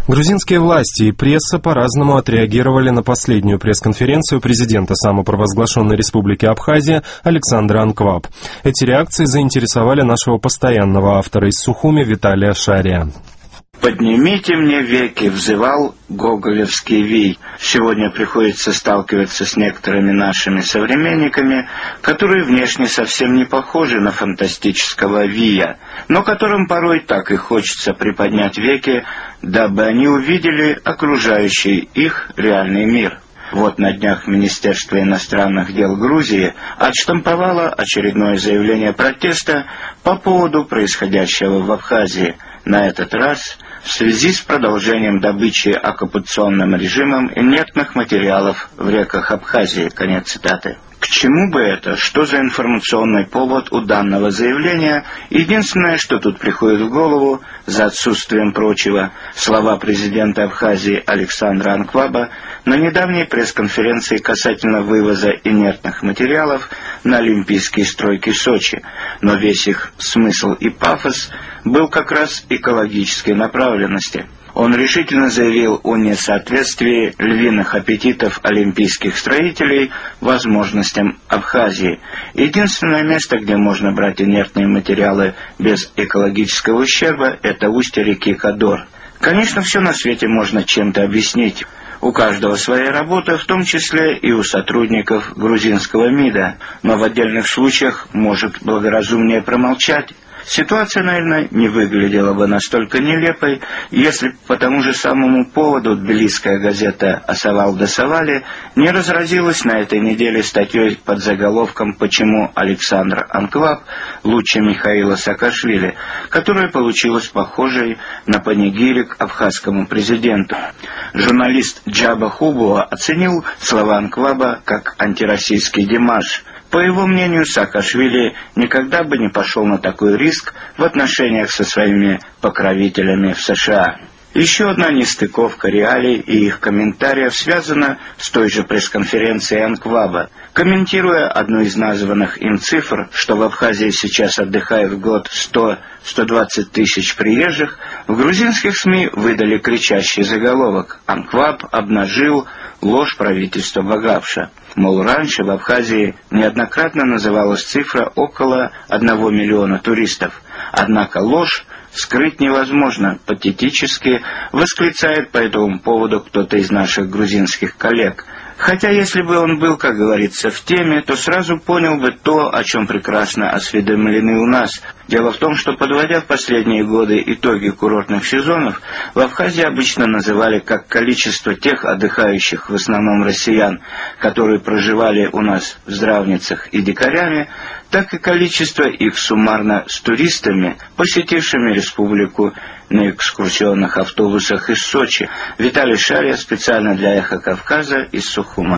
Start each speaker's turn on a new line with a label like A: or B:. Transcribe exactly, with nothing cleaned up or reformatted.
A: Грузинские власти и пресса по-разному отреагировали на последнюю пресс-конференцию президента самопровозглашенной республики Абхазия Александра Анкваб. Эти реакции заинтересовали нашего постоянного автора из Сухуми Виталия Шария.
B: «Поднимите мне веки», взывал гоголевский вий. Сегодня приходится сталкиваться с некоторыми нашими современниками, которые внешне совсем не похожи на фантастического вия, но которым порой так и хочется приподнять веки, дабы они увидели окружающий их реальный мир. Вот на днях Министерство иностранных дел Грузии отштамповало очередное заявление протеста по поводу происходящего в Абхазии. На этот раз в связи с продолжением добычи оккупационным режимом инертных материалов в реках Абхазии. Конец цитаты. К чему бы это? Что за информационный повод у данного заявления? Единственное, что тут приходит в голову, за отсутствием прочего, слова президента Абхазии Александра Анкваба на недавней пресс-конференции касательно вывоза инертных материалов на олимпийские стройки Сочи. Но весь их смысл и пафос был как раз экологической направленности. Он решительно заявил о несоответствии львиных аппетитов олимпийских строителей возможностям Абхазии. Единственное место, где можно брать инертные материалы без экологического ущерба, это устье реки Кадор. Конечно, все на свете можно чем-то объяснить. У каждого своя работа, в том числе и у сотрудников грузинского МИДа, но в отдельных случаях может благоразумнее промолчать. Ситуация, наверное, не выглядела бы настолько нелепой, если по тому же самому поводу тбилисская газета «Асавал да Савали» не разразилась на этой неделе статьей под заголовком «Почему Александр Анкваб лучше Михаила Саакашвили», которая получилась похожей на панигирик абхазскому президенту. Журналист Джаба Хубуа оценил слова Анкваба как антироссийский демарш. По его мнению, Саакашвили никогда бы не пошел на такой риск в отношениях со своими покровителями в США. Еще одна нестыковка реалий и их комментариев связана с той же пресс-конференцией Анкваба. Комментируя одну из названных им цифр, что в Абхазии сейчас отдыхает в год сто — сто двадцать тысяч приезжих, в грузинских СМИ выдали кричащий заголовок «Анкваб обнажил ложь правительства Багапша». Мол, раньше в Абхазии неоднократно называлась цифра около одного миллиона туристов. Однако ложь скрыть невозможно, патетически восклицает по этому поводу кто-то из наших грузинских коллег. Хотя если бы он был, как говорится, в теме, то сразу понял бы то, о чем прекрасно осведомлены у нас. Дело в том, что, подводя в последние годы итоги курортных сезонов, в Абхазии обычно называли как количество тех отдыхающих, в основном россиян, которые проживали у нас в здравницах и дикарями, так и количество их суммарно с туристами, посетившими республику на экскурсионных автобусах из Сочи. Виталий Шария специально для «Эхо Кавказа» из Сухума.